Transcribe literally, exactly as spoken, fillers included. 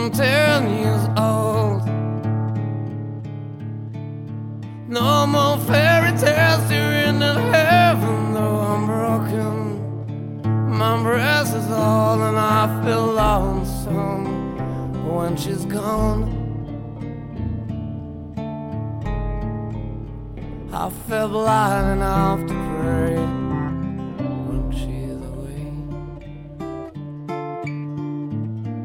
I'm ten years old. No more fairy tales during in heaven, though I'm broken. My breath is all and I feel lonesome when she's gone. I feel blind enough to pray when she